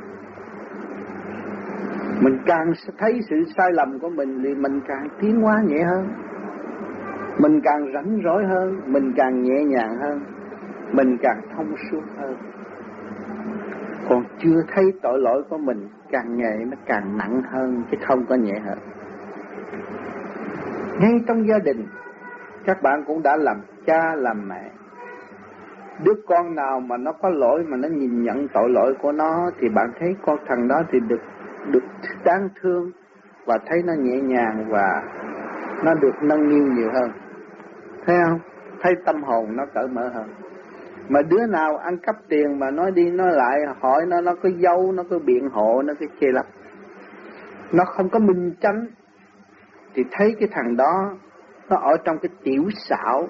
Mình càng thấy sự sai lầm của mình thì mình càng tiến hóa nhẹ hơn, mình càng rảnh rỗi hơn, mình càng nhẹ nhàng hơn, mình càng thông suốt hơn. Còn chưa thấy tội lỗi của mình, càng ngày nó càng nặng hơn chứ không có nhẹ hơn. Ngay trong gia đình, các bạn cũng đã làm cha làm mẹ. Đứa con nào mà nó có lỗi mà nó nhìn nhận tội lỗi của nó thì bạn thấy con thằng đó thì được được đáng thương và thấy nó nhẹ nhàng và nó được nâng niu nhiều hơn, thấy không? Thấy tâm hồn nó cởi mở hơn. Mà đứa nào ăn cắp tiền mà nói đi nói lại, hỏi nó, nó có dâu, nó có biện hộ, nó có chê lấp, nó không có minh chánh, thì thấy cái thằng đó nó ở trong cái tiểu xảo,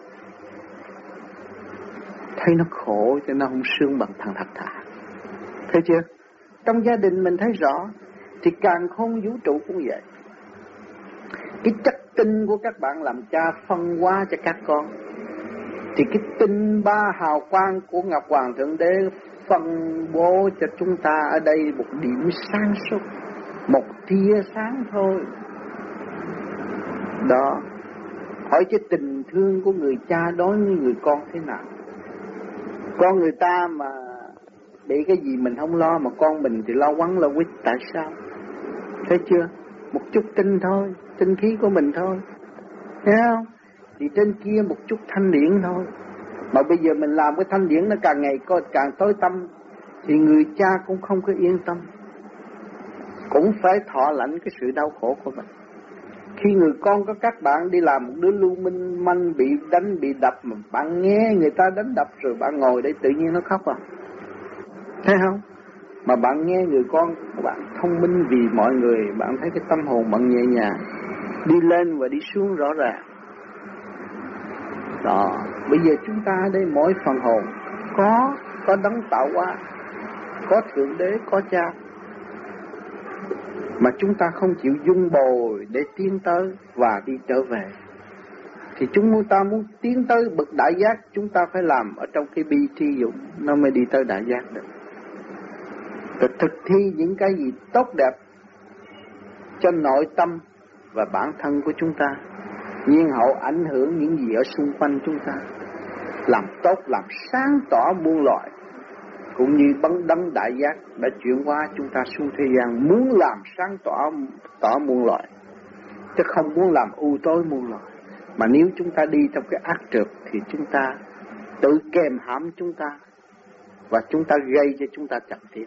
thấy nó khổ cho nó không sướng bằng thằng thật thà. Thấy chưa? Trong gia đình mình thấy rõ, thì càng không vũ trụ cũng vậy. Cái chất tinh của các bạn làm cha phân hóa cho các con, thì cái tinh ba hào quang của Ngọc Hoàng Thượng Đế phân bố cho chúng ta ở đây một điểm sáng suốt, một tia sáng thôi. Đó, hỏi cái tình thương của người cha đối với người con thế nào. Con người ta mà bị cái gì mình không lo, mà con mình thì lo quắn lo quýt, tại sao? Thấy chưa? Một chút tinh thôi, tinh khí của mình thôi, thấy không? Thì trên kia một chút thanh điển thôi. Mà bây giờ mình làm cái thanh điển nó càng ngày càng tối tâm, thì người cha cũng không có yên tâm, cũng phải thọ lãnh cái sự đau khổ của mình. Khi người con có các bạn đi làm một đứa lưu minh manh, bị đánh bị đập, mà bạn nghe người ta đánh đập rồi bạn ngồi đây tự nhiên nó khóc à, thấy không? Mà bạn nghe người con bạn thông minh vì mọi người, bạn thấy cái tâm hồn bạn nhẹ nhàng, đi lên và đi xuống rõ ràng. Đó, bây giờ chúng ta đây mỗi phần hồn có có đấng tạo hóa, có Thượng Đế, có Cha, mà chúng ta không chịu dung bồi để tiến tới và đi trở về. Thì chúng ta muốn tiến tới bậc đại giác, chúng ta phải làm ở trong cái bi tri dụng, nó mới đi tới đại giác được. Rồi thực thi những cái gì tốt đẹp cho nội tâm và bản thân của chúng ta, nhiên hậu ảnh hưởng những gì ở xung quanh chúng ta, làm tốt, làm sáng tỏ muôn loài, cũng như bấn đấng đại giác đã chuyển hóa chúng ta xuống thế gian, muốn làm sáng tỏ tỏ muôn loài, chứ không muốn làm u tối muôn loài. Mà nếu chúng ta đi trong cái ác trượt thì chúng ta tự kèm hãm chúng ta, và chúng ta gây cho chúng ta chậm tiến.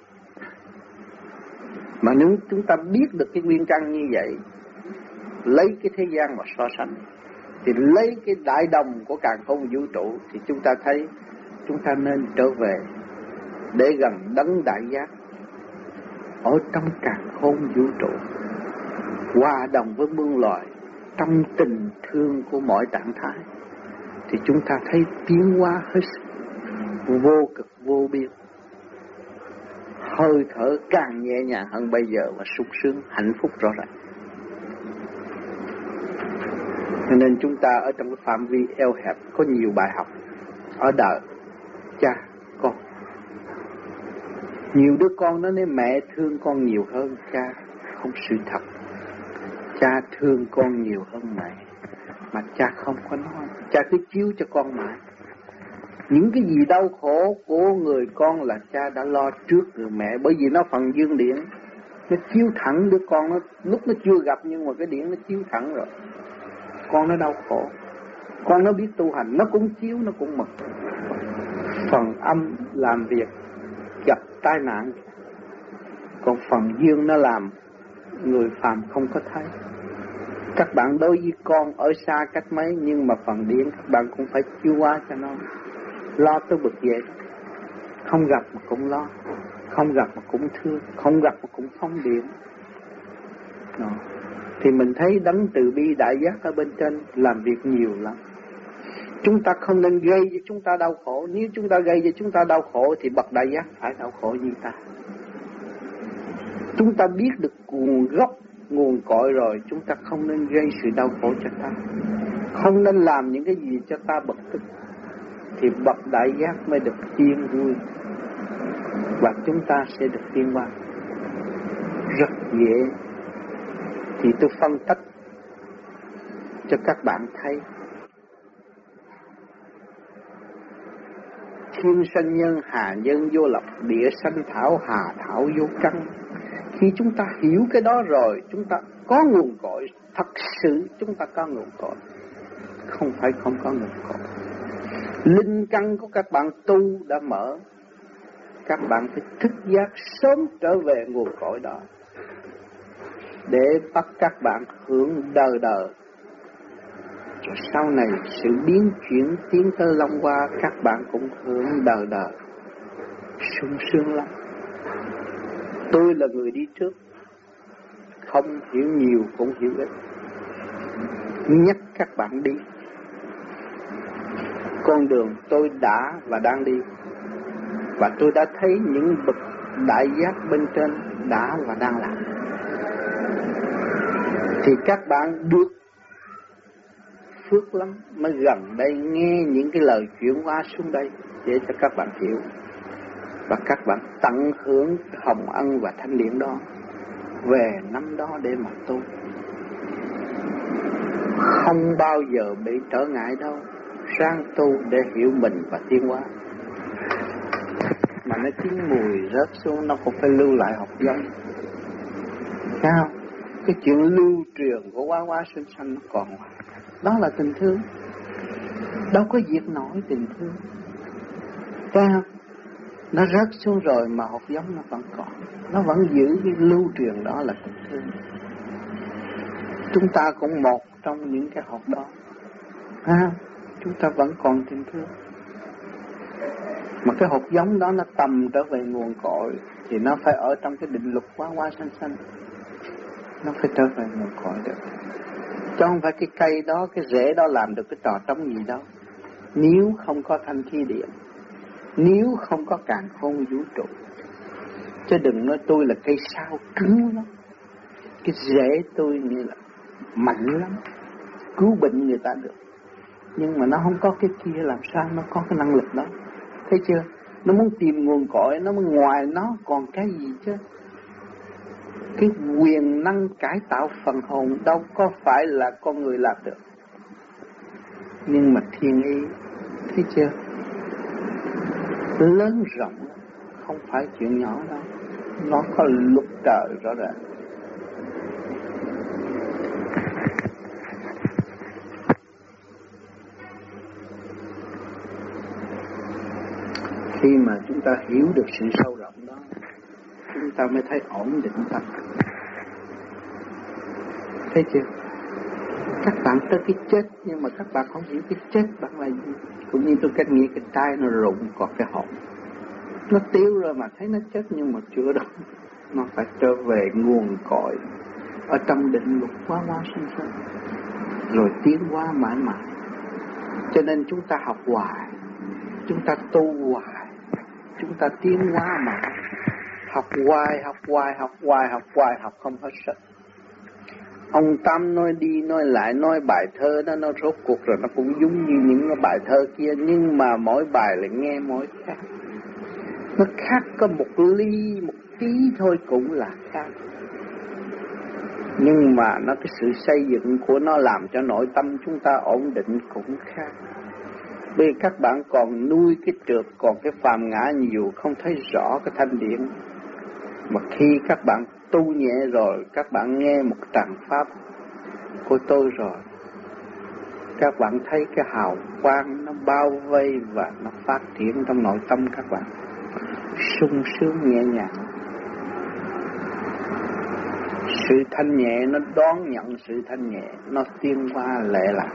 Mà nếu chúng ta biết được cái nguyên căn như vậy, lấy cái thế gian mà so sánh, thì lấy cái đại đồng của càn khôn vũ trụ, thì chúng ta thấy chúng ta nên trở về để gần đấng đại giác ở trong càn khôn vũ trụ, hòa đồng với muôn loài trong tình thương của mọi trạng thái, thì chúng ta thấy tiến hóa hết vô cực vô biên, hơi thở càng nhẹ nhàng hơn bây giờ và sung sướng hạnh phúc rõ ràng. Cho nên chúng ta ở trong cái phạm vi eo hẹp có nhiều bài học ở đời cha con. Nhiều đứa con nó nói mẹ thương con nhiều hơn cha, không sự thật. Cha thương con nhiều hơn mẹ, mà cha không có nói, cha cứ chiếu cho con mãi. Những cái gì đau khổ của người con là cha đã lo trước người mẹ, bởi vì nó phần dương điển, nó chiếu thẳng đứa con, nó lúc nó chưa gặp nhưng mà cái điển nó chiếu thẳng rồi. Con nó đau khổ, con nó biết tu hành, nó cũng chiếu, nó cũng mực. Phần âm làm việc gặp tai nạn, còn phần dương nó làm người phàm không có thấy. Các bạn đối với con ở xa cách mấy, nhưng mà phần điển các bạn cũng phải chiếu hóa cho nó, lo tới bực vậy. Không gặp mà cũng lo, không gặp mà cũng thương, không gặp mà cũng phóng điện. Đó. Thì mình thấy đấng từ bi đại giác ở bên trên làm việc nhiều lắm. Chúng ta không nên gây cho chúng ta đau khổ. Nếu chúng ta gây cho chúng ta đau khổ thì bậc đại giác phải đau khổ như ta. Chúng ta biết được nguồn gốc, nguồn cội rồi, chúng ta không nên gây sự đau khổ cho ta, không nên làm những cái gì cho ta bực tức, thì bậc đại giác mới được yên vui, và chúng ta sẽ được tiến hóa rất dễ. Thì tôi phân tích cho các bạn thấy, thiên sanh nhân, hà nhân vô lập, địa sanh thảo, hà thảo vô căn. Khi chúng ta hiểu cái đó rồi, chúng ta có nguồn cội, thật sự chúng ta có nguồn cội, không phải không có nguồn cội. Linh căn của các bạn tu đã mở, các bạn phải thức giác sớm trở về nguồn cội đó, để bắt các bạn hưởng đời đời. Rồi sau này sự biến chuyển tiến tới Long Hoa, các bạn cũng hưởng đời đời, sung sướng lắm. Tôi là người đi trước, không hiểu nhiều cũng hiểu ít, nhắc các bạn đi con đường tôi đã và đang đi, và tôi đã thấy những bậc đại giác bên trên đã và đang làm. Thì các bạn được phước lắm mới gần đây nghe những cái lời chuyển hóa xuống đây để cho các bạn hiểu, và các bạn tận hưởng hồng ân và thanh điển đó về năm đó để mà tu, không bao giờ bị trở ngại đâu. Sang tu để hiểu mình và tiến hóa, mà nó chín mùi rớt xuống nó cũng phải lưu lại học giống. Sao? Cái chuyện lưu truyền của quá quá sinh sanh nó còn, đó là tình thương, đâu có diệt nổi tình thương. Sao? Nó rớt xuống rồi mà học giống nó vẫn còn, nó vẫn giữ cái lưu truyền đó là tình thương. Chúng ta cũng một trong những cái học đó, ha, chúng ta vẫn còn tình thương. Mà cái hột giống đó nó tầm trở về nguồn cội thì nó phải ở trong cái định luật quá quá sanh sanh, nó phải trở về nguồn cội được, chứ không phải cái cây đó, cái rễ đó làm được cái trò trống gì đâu. Nếu không có thanh khí điện, nếu không có càn khôn vũ trụ, chứ đừng nói tôi là cây sao cứng lắm, cái rễ tôi như là mạnh lắm, cứu bệnh người ta được. nhưng mà nó không có cái kia, làm sao nó có cái năng lực đó? Thấy chưa? Nó muốn tìm nguồn cội, nó muốn ngoài nó còn cái gì chứ? Cái quyền năng cải tạo phần hồn đâu có phải là con người làm được. Nhưng mà thiên ý, thấy chưa? Lớn rộng, không phải chuyện nhỏ đâu. Nó có luật trời rõ ràng. Khi mà chúng ta hiểu được sự sâu rộng đó, chúng ta mới thấy ổn định tâm. Thấy chưa? Các bạn tới cái chết, nhưng mà các bạn không hiểu cái chết bạn là gì. Cũng như tôi cách nghĩ cái tai nó rụng, còn cái hồn nó tiêu rồi mà thấy nó chết, nhưng mà chưa đâu. Nó phải trở về nguồn cội ở trong định luật quá quá sinh sinh, rồi tiến hóa mãi mãi. Cho nên chúng ta học hoài, chúng ta tu hoài, chúng ta tiến hóa mà học hoài, học hoài, học hoài, học hoài, học không hết sức. Ông Tâm nói đi nói lại, nói bài thơ đó nó rốt cuộc rồi nó cũng giống như những cái bài thơ kia, nhưng mà mỗi bài lại nghe mỗi khác. Nó khác có một ly, một tí thôi cũng là khác. Nhưng mà nó cái sự xây dựng của nó làm cho nội tâm chúng ta ổn định cũng khác. Vì các bạn còn nuôi cái trượt, còn cái phàm ngã nhiều, không thấy rõ cái thanh điển. Mà khi các bạn tu nhẹ rồi, các bạn nghe một tràng pháp của tôi rồi, các bạn thấy cái hào quang nó bao vây và nó phát triển trong nội tâm các bạn, sung sướng nhẹ nhàng. Sự thanh nhẹ nó đón nhận sự thanh nhẹ, nó tiến qua lệ lạc.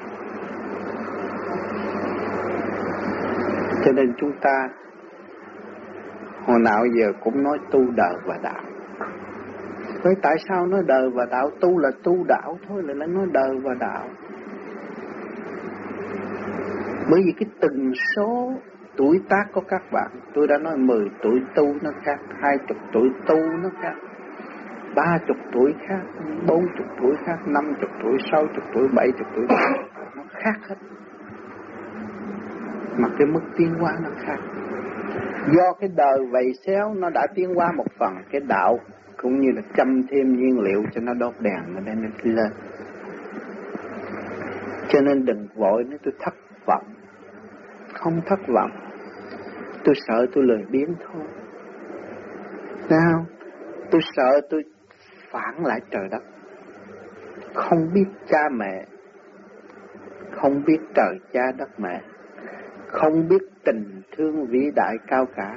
Cho nên chúng ta hồi nào giờ cũng nói tu đời và đạo. Vậy tại sao nói đời và đạo? Tu là tu đạo thôi, là nói đời và đạo. Bởi vì cái từng số tuổi tác của các bạn, tôi đã nói mười tuổi tu nó khác, hai chục tuổi tu nó khác, ba chục tuổi khác, bốn chục tuổi khác, năm chục tuổi, sáu chục tuổi, bảy chục tuổi, nó khác hết. Mà cái mức tiến hóa nó khác. Do cái đời vầy xéo nó đã tiến hóa một phần, cái đạo cũng như là châm thêm nhiên liệu cho nó đốt đèn nó nên nó lên. Cho nên đừng vội nếu tôi thất vọng. Không thất vọng. Tôi sợ tôi lười biếng thôi. Nào, tôi sợ tôi phản lại trời đất. Không biết cha mẹ, không biết trời cha đất mẹ, không biết tình thương vĩ đại cao cả.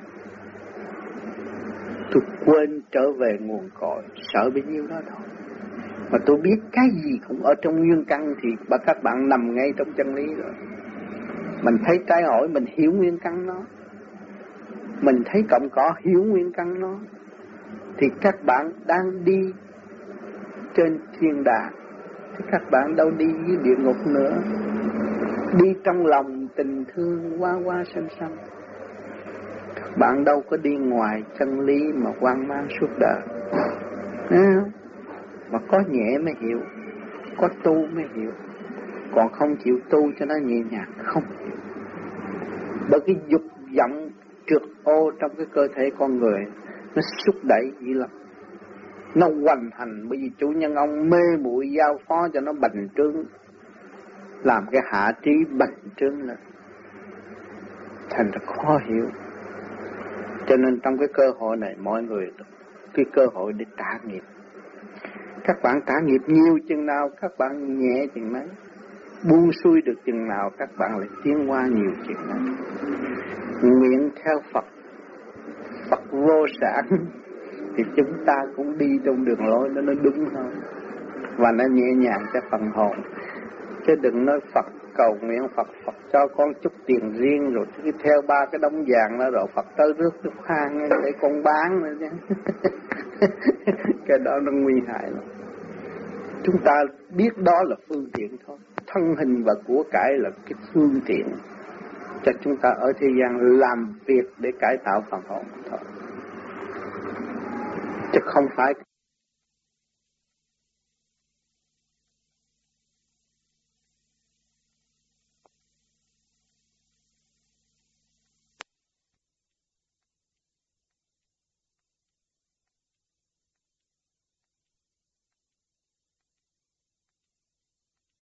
Tôi quên trở về nguồn cội, sợ bấy nhiêu đó thôi. Mà tôi biết cái gì cũng ở trong nguyên căn thì bà các bạn nằm ngay trong chân lý rồi. Mình thấy trái hỏi, mình hiểu nguyên căn nó. Mình thấy cọng cỏ, hiểu nguyên căn nó. Thì các bạn đang đi trên thiên đàng, thì các bạn đâu đi với địa ngục nữa. Đi trong lòng tình thương hoa hoa xanh xanh. Các bạn đâu có đi ngoài chân lý mà hoang mang suốt đời. À, mà có nhẹ mới hiểu, có tu mới hiểu. Còn không chịu tu cho nó nhẹ nhàng, không hiểu. Bởi cái dục vọng trượt ô trong cái cơ thể con người, nó xúc đẩy dữ lắm. Nó hoành hành bởi vì chủ nhân ông mê muội giao phó cho nó bành trướng, làm cái hạ trí bành trướng lên, thành ra khó hiểu. Cho nên trong cái cơ hội này mọi người cái cơ hội để trả nghiệp. Các bạn trả nghiệp nhiều chừng nào các bạn nhẹ chừng đấy, buông xuôi được chừng nào các bạn lại tiến qua nhiều chừng đấy. Nguyện theo Phật, Phật vô sản thì chúng ta cũng đi trong đường lối đó nó đúng hơn và nó nhẹ nhàng cho phần hồn. Chứ đừng nói Phật cầu nguyện Phật, Phật cho con chút tiền riêng rồi cứ theo ba cái đống vàng đó rồi Phật tới rước nước hang để con bán nữa chứ. Cái đó nó nguy hại lắm. Chúng ta biết đó là phương tiện thôi. Thân hình và của cải là cái phương tiện cho chúng ta ở thế gian làm việc để cải tạo phần hồn thôi. Chứ không phải